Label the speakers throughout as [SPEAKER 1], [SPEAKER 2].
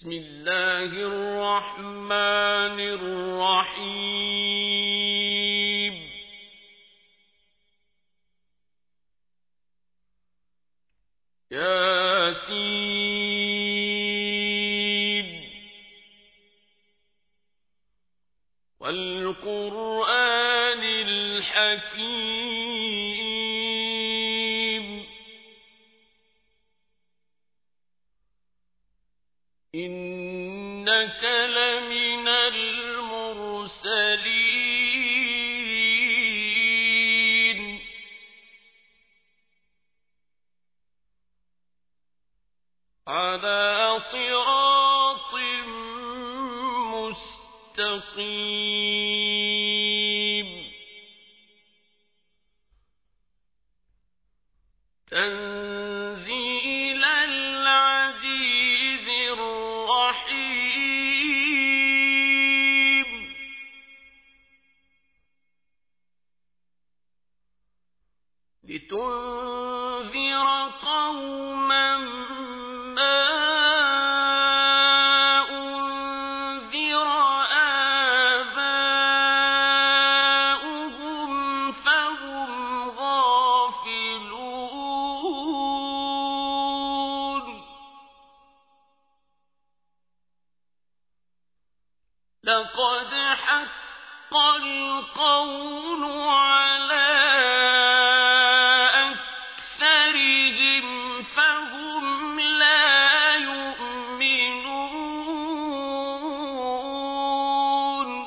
[SPEAKER 1] بسم الله الرحمن الرحيم ياسين والقرآن الحكيم إنك لمن المرسلين على صراط مستقيم تنزيل العزيز الرحيم لتنذر قوما ما أنذر آباؤهم فهم غافلون لقد حق القول على أكثرهم فهم لا يؤمنون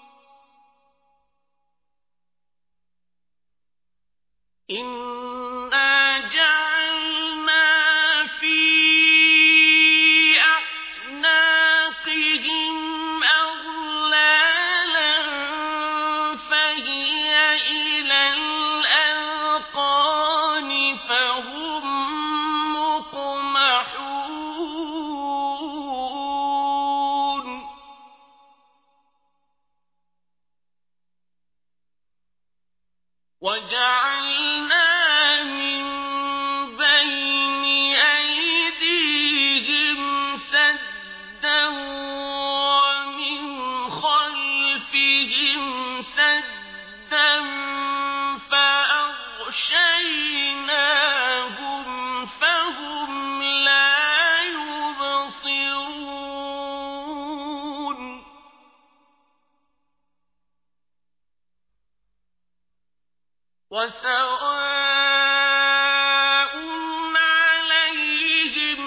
[SPEAKER 1] إنا جعلنا في أعناقهم أغلالا فهي إلى الأذقان فهم مقمحون وجعلنا من بين أيديهم سدا ومن خلفهم سدا فأغشيناهم فهم لا يبصرون وسواء عليهم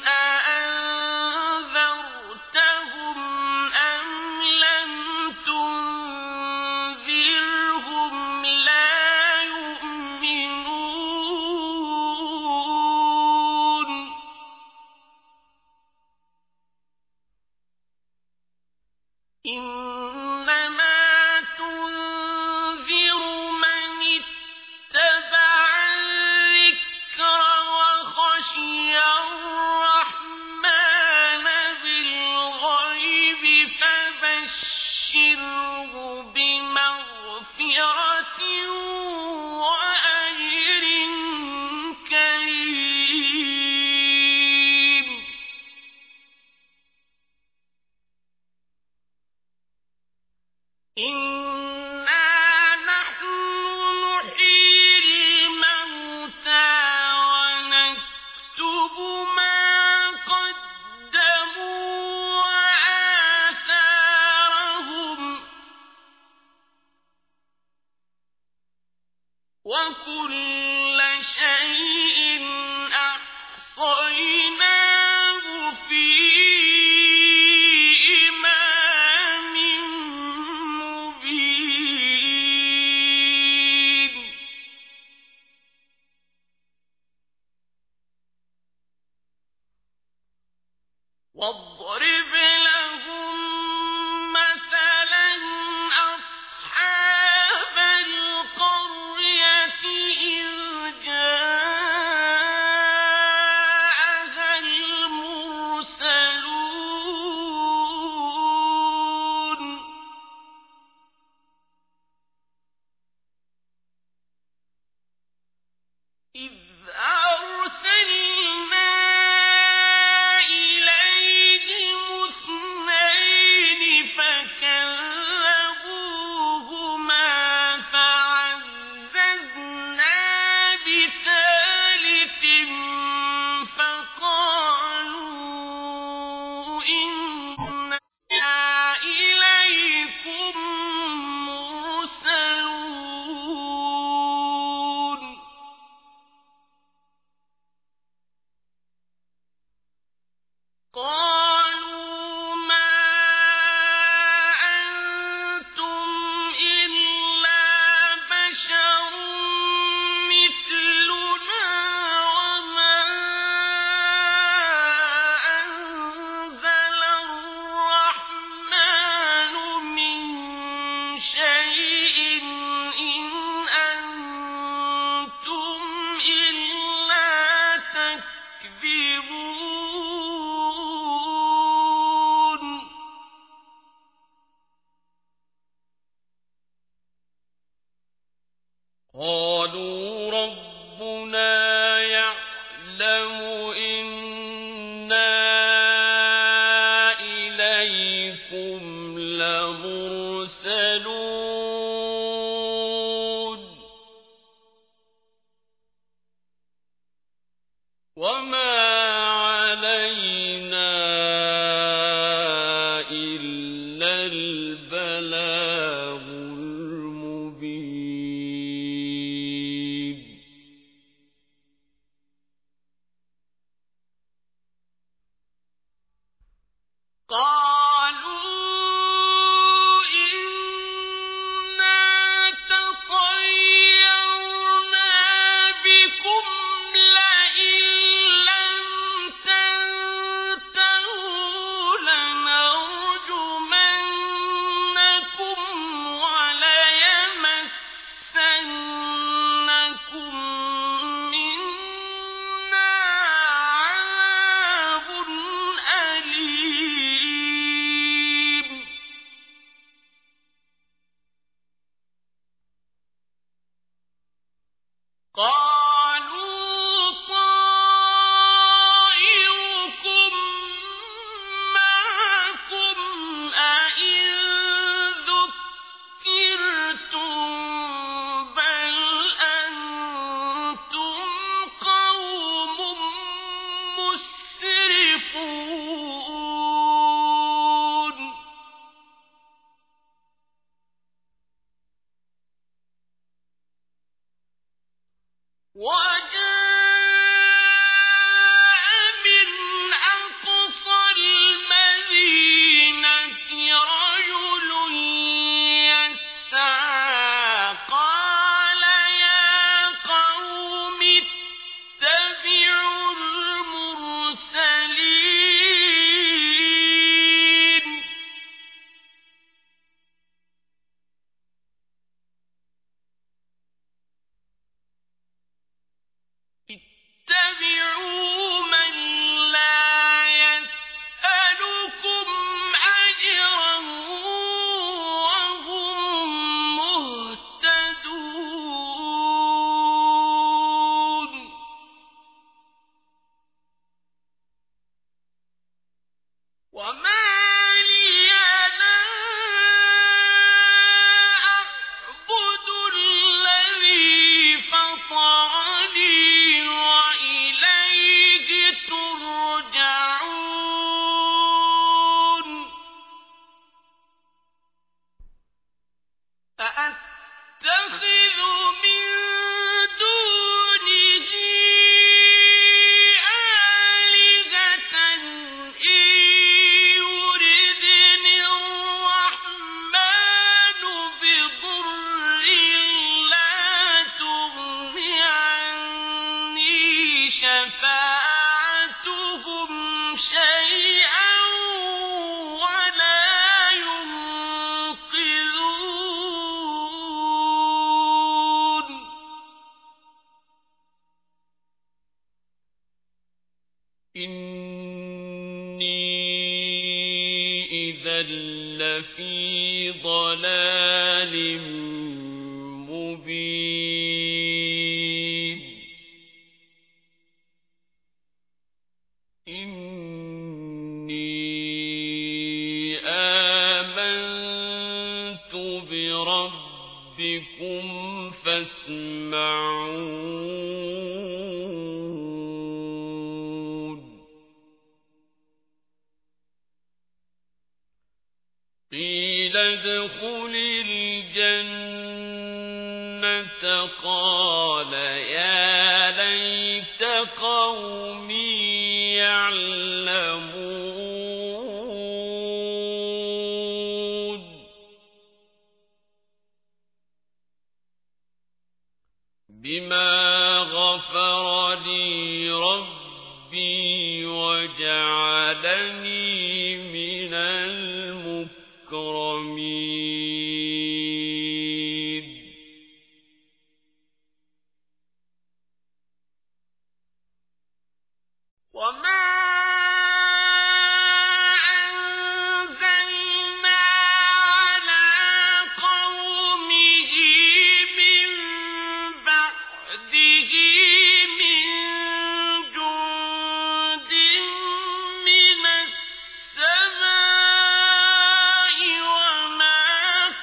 [SPEAKER 1] أأنذرتهم أم لم تنذرهم لا يؤمنون إنما تنذر من اتبع الذكر وخشي الرحمن بالغيب فبشره بمغفرة وأجر كريم إنا نحن نحيي الموتى ونكتب ما قدموا وآثارهم وكل شيء أحصيناه في إمام مبين واضرب لهم مثلا أصحاب القرية إذ جاءها المرسلون إذ أرسلنا إليهم لفي ضلال مبين إني آمنت بربكم فاسمعون قيل ادخل الجنة قال يا ليت قومي يعلمون بما غفر لي ربي وجعلني من المكرمين وما أنزلنا على قومه من بعده من جند من السماء وما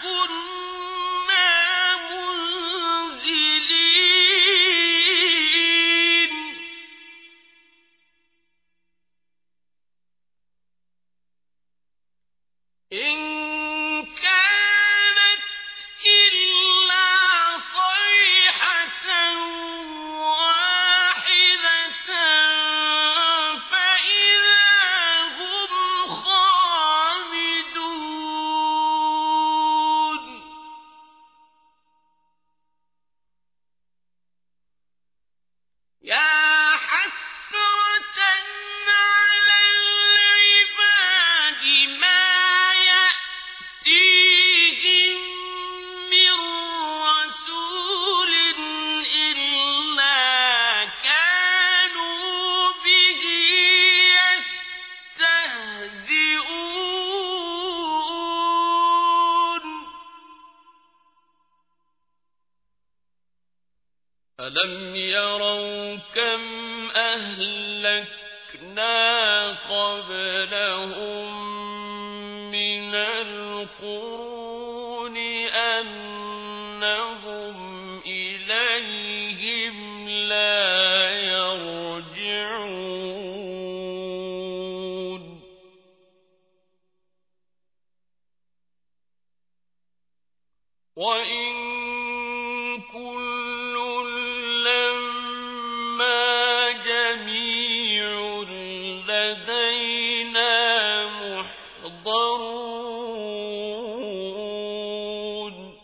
[SPEAKER 1] ألم يروا كم أهلكنا قبلهم من القرون أنهم إليهم لا يرجعون وإن كل لما جميع لدينا محضرون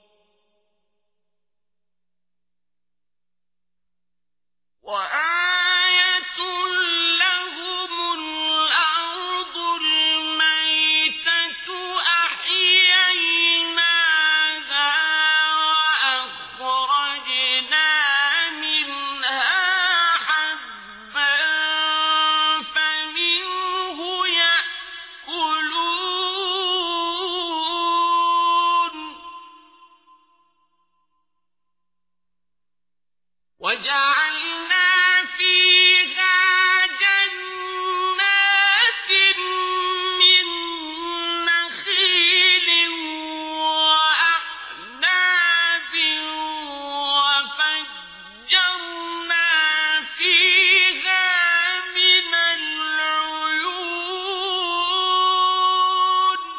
[SPEAKER 1] وآية لهم الأرض الميتة أحييناها وأخرجنا منها حبا فمنه يأكلون وجعلنا فيها جنات من نخيل وأعناب وفجرنا فيها من العيون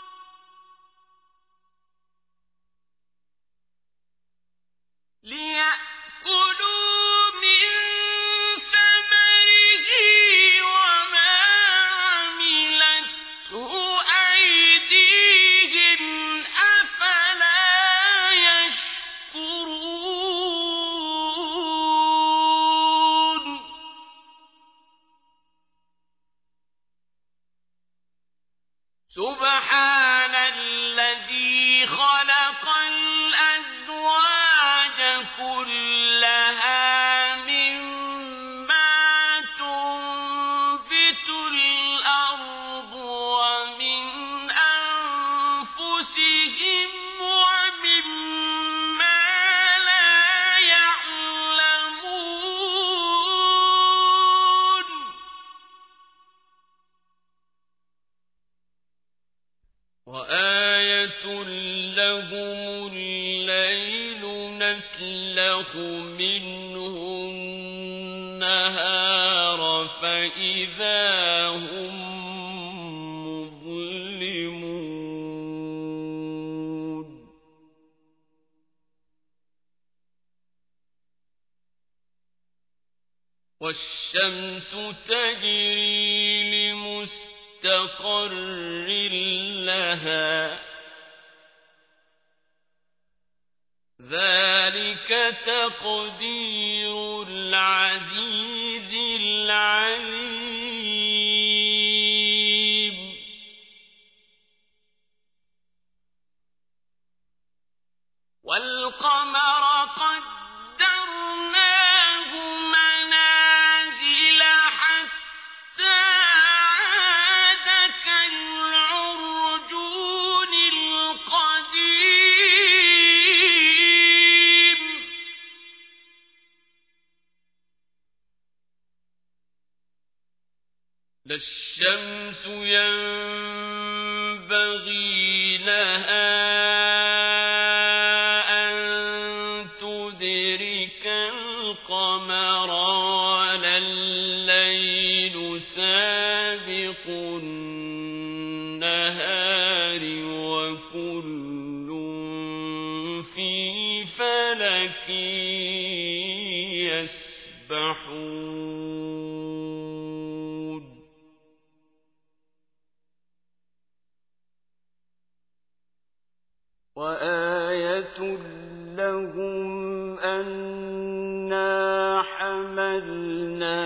[SPEAKER 1] ليأكلوا من ثمره وما عملته أيديهم أفلا يشكرون سبحان الذي خلق الأزواج كلها مما تنبت الأرض ومن أنفسهم ومما لا يعلمون وآية لهم الليل نسلخ منه النهار فإذا هم مظلمون والشمس تجري لمستقر لها ذلك تقدير العزيز العليم والقمر قدرناه منازل حتى عاد كالعرجون القديم لا الشمس ينبغي لها أن تدرك القمر ولا الليل سابق النهار وكل في فلك يسبحون وآية لهم أنا حملنا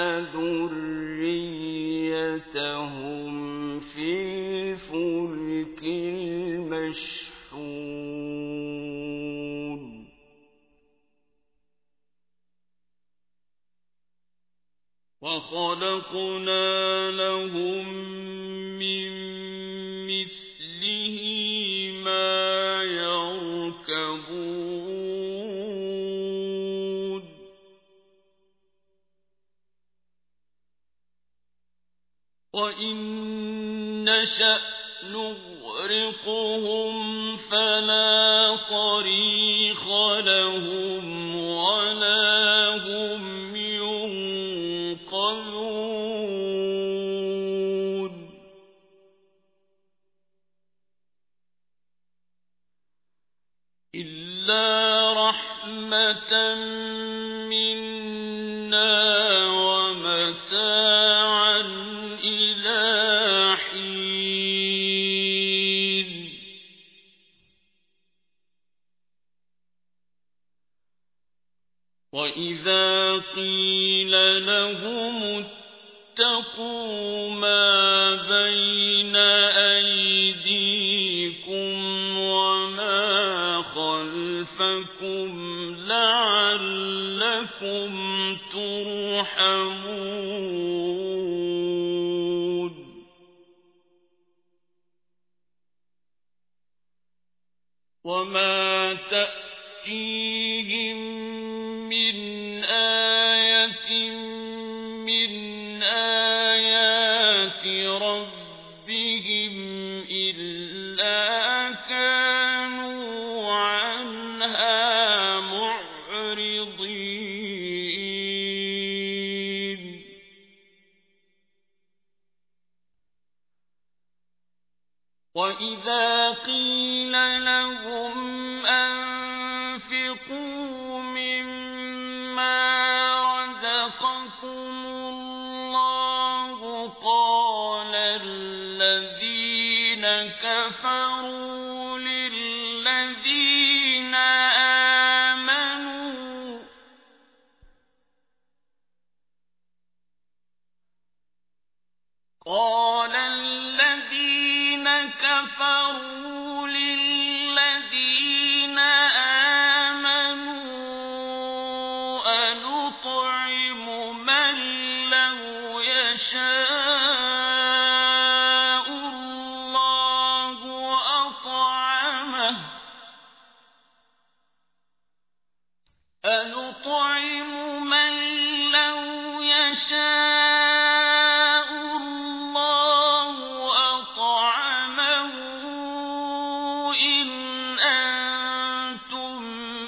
[SPEAKER 1] ذريتهم في الفلك المشحون وخلقنا لهم من مثله ما يركبون نشأ نغرقهم فلا صريخ لهم ولا هم ينقذون إلا رحمة منا ومتاعا إلى حين وإذا قيل لهم اتقوا ما بين أيديكم وما خلفكم لعلكم ترحمون وما تأتيهم من آية من آيات ربهم إلا كانوا عنها معرضين وإذا قيل لهم أنفقوا مما رزقكم الله قال الذين كفروا للذين آمنوا أنطعم من لو يشاء الله أطعمه أنطعم من لو يشاء الله أطعمه إن أنتم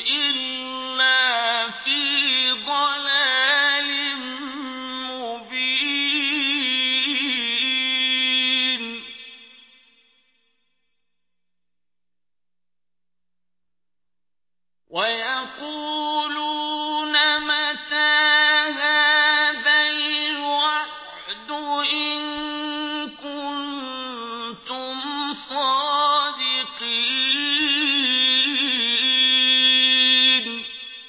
[SPEAKER 1] إلا في ضلال مبين ويقولون متى هذا الوعد إن كنتم صادقين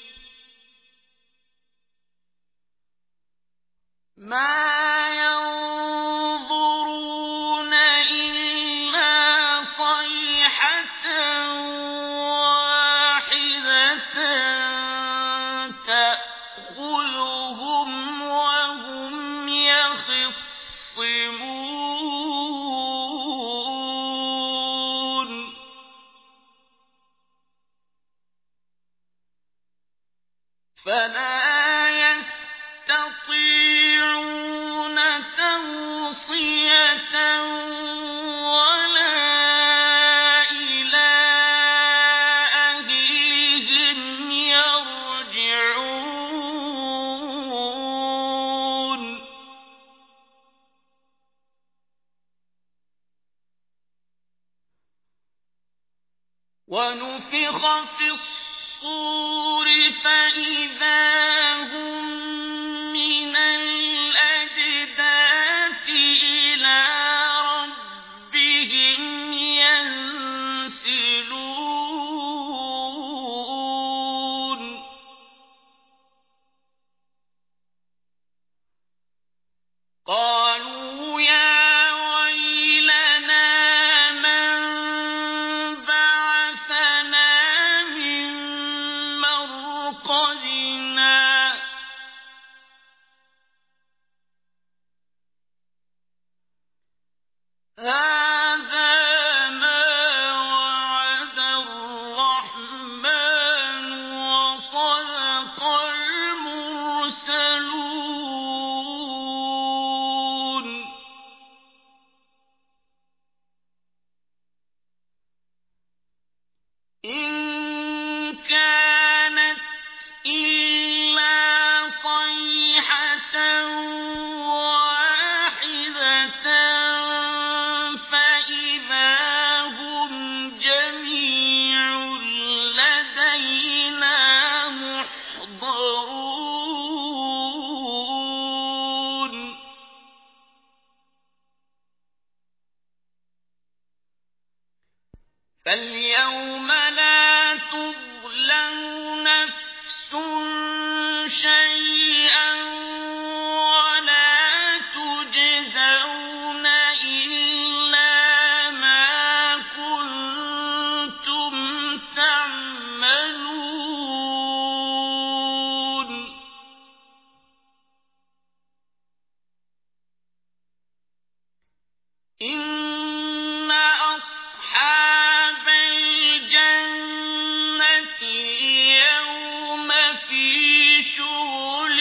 [SPEAKER 1] ما ينظرون إلا صيحة تأخذهم وهم يخصمون فلا يستطيعون توصية ولا إلى أهلهم يرجعون ونفخ في الصور فإذا هم من الأجداث إلى ربهم ينسلون قالوا يا ويلنا من بعثنا من مرقدنا هذا ما وعد الرحمن وصدق المرسلون فاليوم لا تظلم نفس شيئا ولا تجزون إلا ما كنتم تعملون إن أصحاب الجنة اليوم في شغل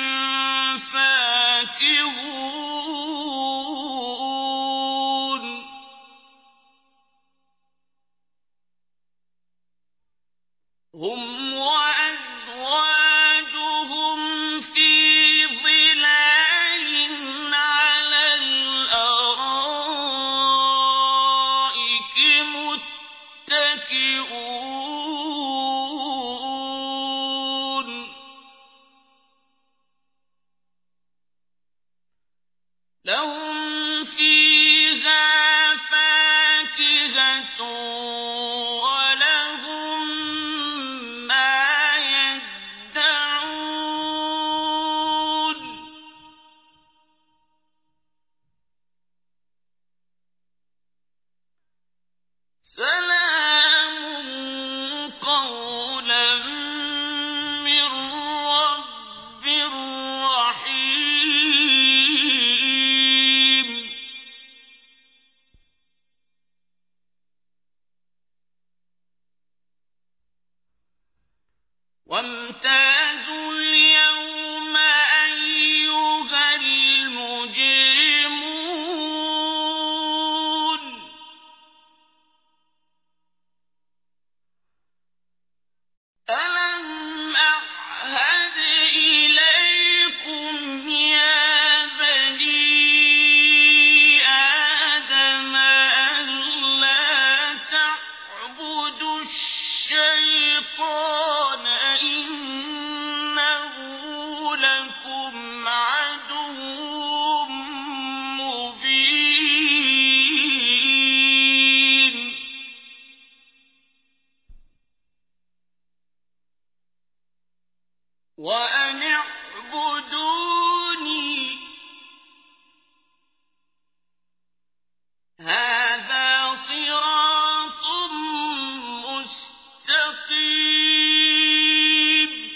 [SPEAKER 1] فاكهون هم وأزواجهم في ظلال على الأرائك متكئون لهم فيها فاكهة ولهم ما يدعون سلام قولا من رب رحيم وامتازوا اليوم أيها المجرمون ألم أعهد إليكم يا بني آدم ألا تعبدوا الشيطان إنه لكم عدو مبين وأن اعبدوني هذا صراط مستقيم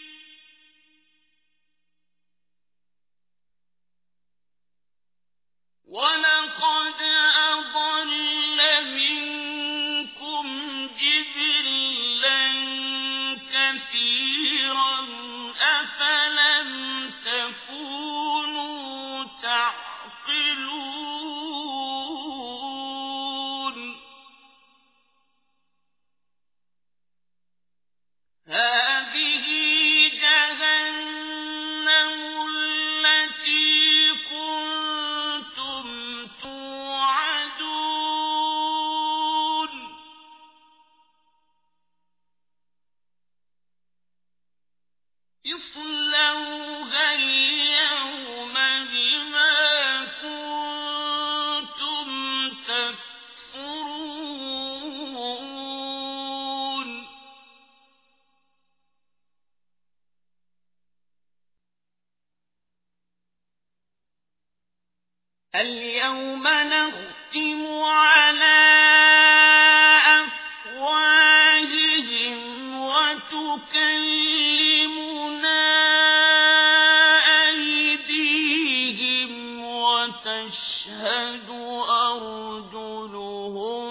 [SPEAKER 1] ولقد أضل منكم جبلا كثيرا أفلم تكونوا تعقلون هذه جهنم التي كنتم توعدون اصلوها اليوم بما كنتم تكفرون اليوم نختم على أفواههم وتكلمنا أيديهم وتشهد أرجلهم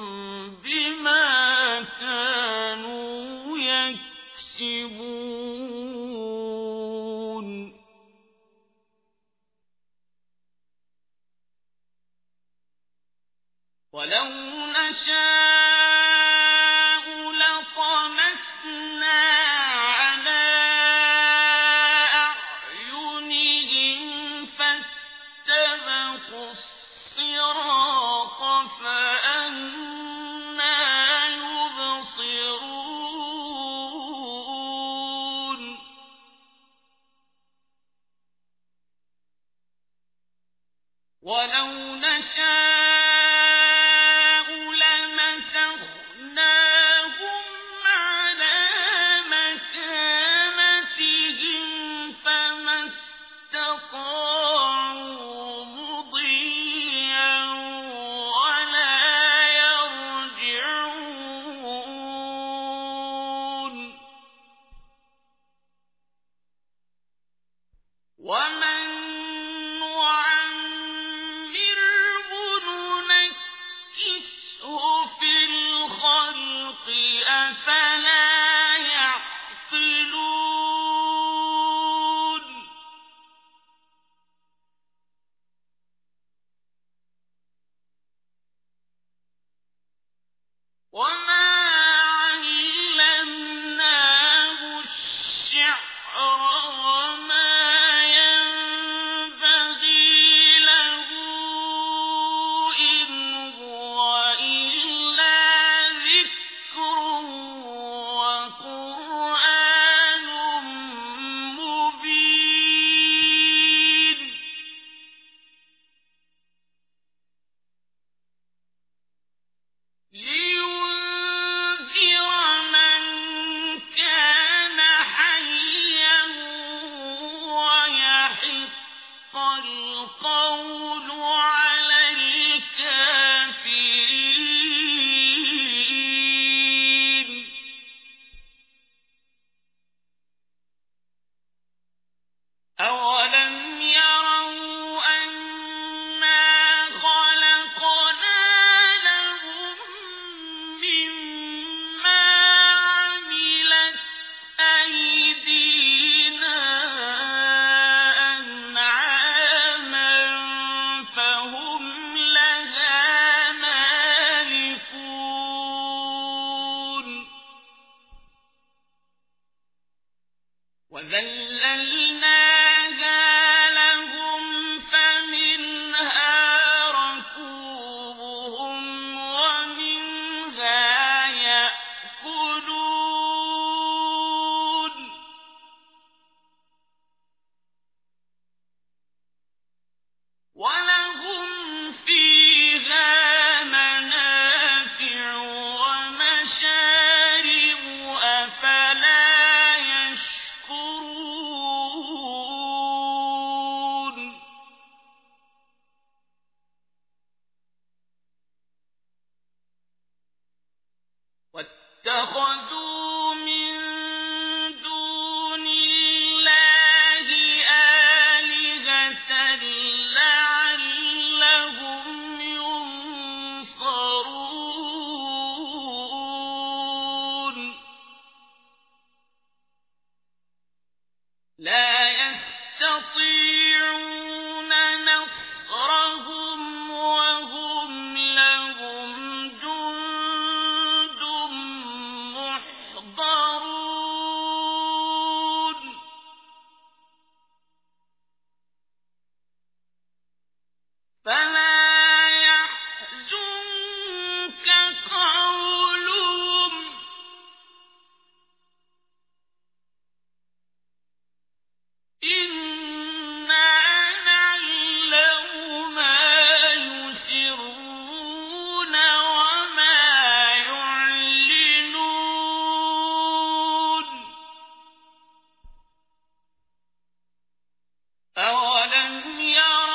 [SPEAKER 1] بما كانوا يكسبون ولو نشاء لطمسنا على أعينهم فاستبقوا الصراط فأنى يبصرون ولو نشاء لمسخناهم اتَّخَذُوا مِن دُونِ اللَّهِ آلِهَةً لَّعَلَّهُمْ يُنصَرُونَ لَا يَسْتَطِيعُونَ نَصْرَهُمْ وَهُمْ لَهُمْ جُندٌ مُّحْضَرُونَ فَلَا يَحْزُنكَ قَوْلُهُمْ ۘ إِنَّا نَعْلَمُ مَا يُسِرُّونَ وَمَا يُعْلِنُونَ أَوَلَمْ يَرَ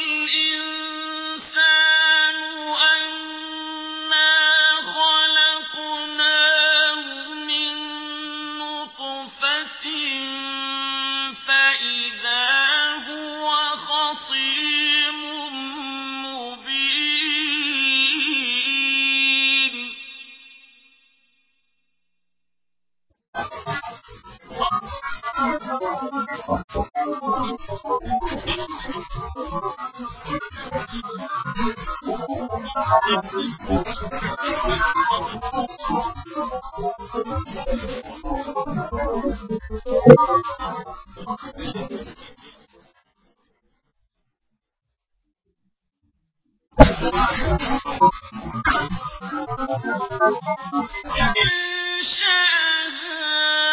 [SPEAKER 1] الْإِنسَانُ أَنَّا خَلَقْنَاهُ مِن نُّطْفَةٍ فَإِذَا هُوَ خَصِيمٌ مُّبِينٌ أَنشَأَهَا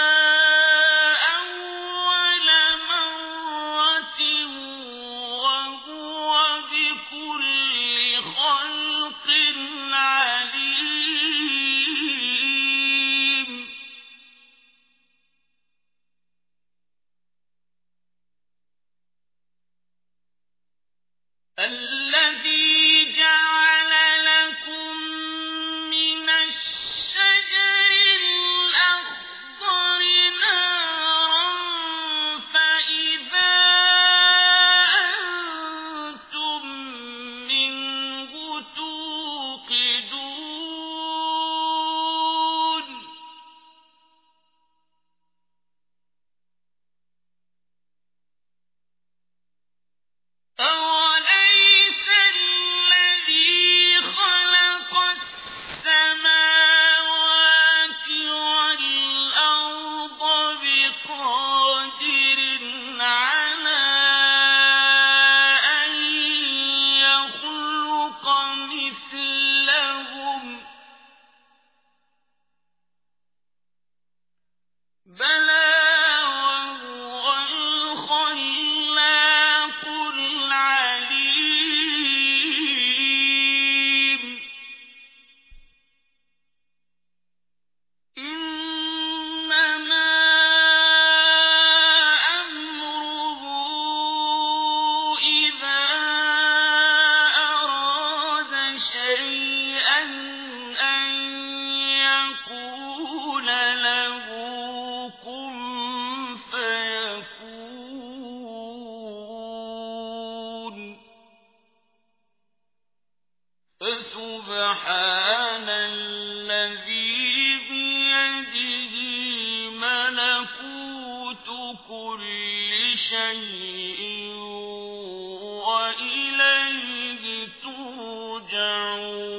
[SPEAKER 1] أَوَّلَ مَرَّةٍ وَهُوَ بِكُلِّ خَلْقٍ عَلِيمٌ الَّذِي جَعَلَ لَكُم مِّنَ الشَّجَرِ الْأَخْضَرِ نَارًا فَإِذَا أَنتُم مِّنْهُ تُوقِدُونَ أَوَلَيْسَ الَّذِي خَلَقَ السَّمَاوَاتِ وَالْأَرْضَ بِقَادِرٍ عَلَىٰ أَن يَخْلُقَ مِثْلَهُم ۚ بَلَىٰ وَهُوَ الْخَلَّاقُ الْعَلِيمُ إِنَّمَا أَمْرُهُ إِذَا أَرَادَ شَيْئًا أَن يَقُولَ لَهُ كُن فَيَكُونُ فَسُبْحَانَ الَّذِي بِيَدِهِ مَلَكُوتُ كُلِّ شَيْءٍ وَإِلَيْهِ تُرْجَعُونَ